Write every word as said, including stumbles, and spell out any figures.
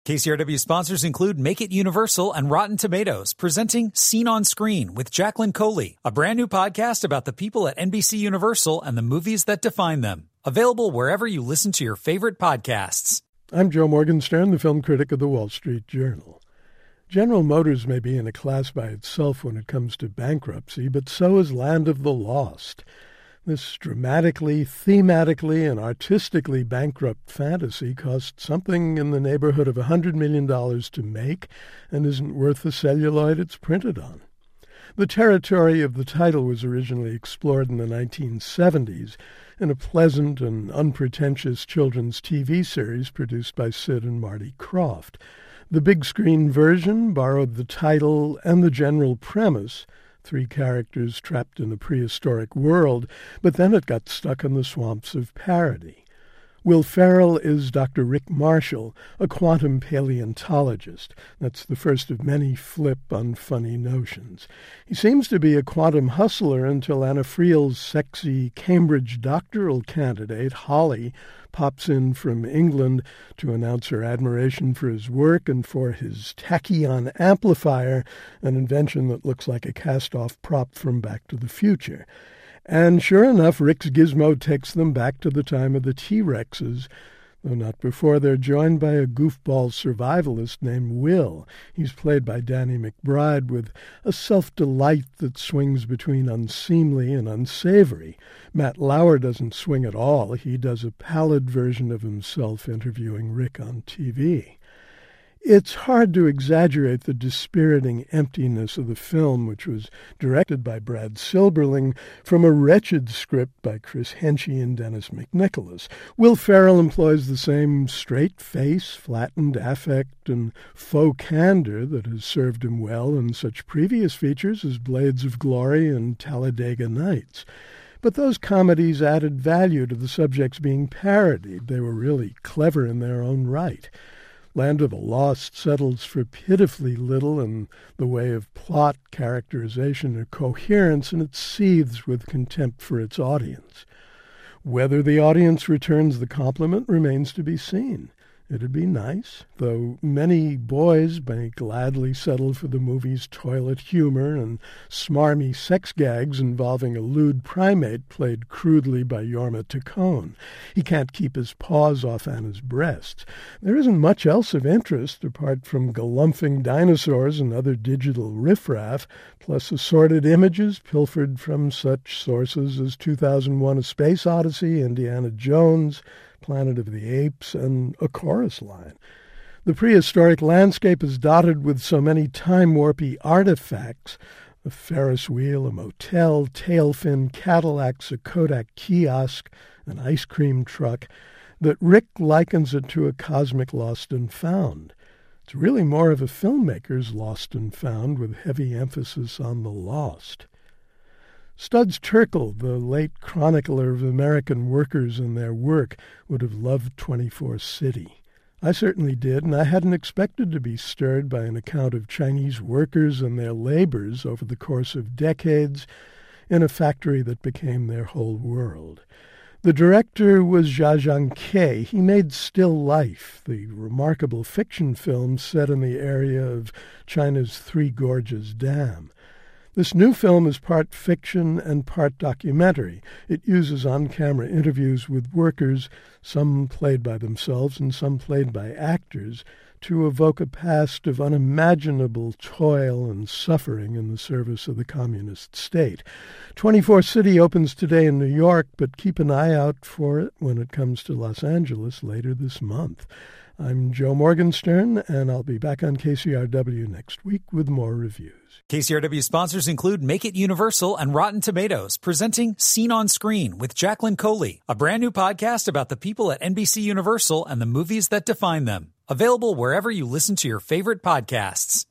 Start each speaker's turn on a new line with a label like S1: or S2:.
S1: K C R W sponsors include Make It Universal and Rotten Tomatoes, presenting Scene on Screen with Jacqueline Coley, a brand new podcast about the people at N B C Universal and the movies that define them. Available wherever you listen to your favorite podcasts.
S2: I'm Joe Morgenstern, the film critic of the Wall Street Journal. General Motors may be in a class by itself when it comes to bankruptcy, but so is Land of the Lost. This dramatically, thematically, and artistically bankrupt fantasy cost something in the neighborhood of one hundred million dollars to make and isn't worth the celluloid it's printed on. The territory of the title was originally explored in the nineteen seventies in a pleasant and unpretentious children's T V series produced by Sid and Marty Krofft. The big-screen version borrowed the title and the general premise, three characters trapped in a prehistoric world, but then it got stuck in the swamps of parody. Will Ferrell is Doctor Rick Marshall, a quantum paleontologist. That's the first of many flip, unfunny notions. He seems to be a quantum hustler until Anna Friel's sexy Cambridge doctoral candidate, Holly, pops in from England to announce her admiration for his work and for his tachyon amplifier, an invention that looks like a cast-off prop from Back to the Future. And sure enough, Rick's gizmo takes them back to the time of the T-Rexes, though not before they're joined by a goofball survivalist named Will. He's played by Danny McBride with a self-delight that swings between unseemly and unsavory. Matt Lauer doesn't swing at all. He does a pallid version of himself interviewing Rick on T V. It's hard to exaggerate the dispiriting emptiness of the film, which was directed by Brad Silberling from a wretched script by Chris Henchy and Dennis McNicholas. Will Ferrell employs the same straight face, flattened affect, and faux candor that has served him well in such previous features as Blades of Glory and Talladega Nights. But those comedies added value to the subjects being parodied. They were really clever in their own right. Land of the Lost settles for pitifully little in the way of plot, characterization, or coherence, and it seethes with contempt for its audience. Whether the audience returns the compliment remains to be seen. It'd be nice, though many boys may gladly settle for the movie's toilet humor and smarmy sex gags involving a lewd primate played crudely by Jorma Taccone. He can't keep his paws off Anna's breasts. There isn't much else of interest apart from galumphing dinosaurs and other digital riffraff, plus assorted images pilfered from such sources as two thousand one: A Space Odyssey, Indiana Jones, Planet of the Apes, and a chorus line. The prehistoric landscape is dotted with so many time-warpy artifacts, a Ferris wheel, a motel, tail fin Cadillacs, a Kodak kiosk, an ice cream truck, that Rick likens it to a cosmic lost and found. It's really more of a filmmaker's lost and found with heavy emphasis on the lost. Studs Terkel, the late chronicler of American workers and their work, would have loved twenty-four City. I certainly did, and I hadn't expected to be stirred by an account of Chinese workers and their labors over the course of decades in a factory that became their whole world. The director was Jia Zhangke. He made Still Life, the remarkable fiction film set in the area of China's Three Gorges Dam. This new film is part fiction and part documentary. It uses on-camera interviews with workers, some played by themselves and some played by actors, to evoke a past of unimaginable toil and suffering in the service of the communist state. twenty-four City opens today in New York, but keep an eye out for it when it comes to Los Angeles later this month. I'm Joe Morgenstern, and I'll be back on K C R W next week with more reviews.
S1: K C R W sponsors include Make It Universal and Rotten Tomatoes, presenting Scene on Screen with Jacqueline Coley, a brand new podcast about the people at N B C Universal and the movies that define them. Available wherever you listen to your favorite podcasts.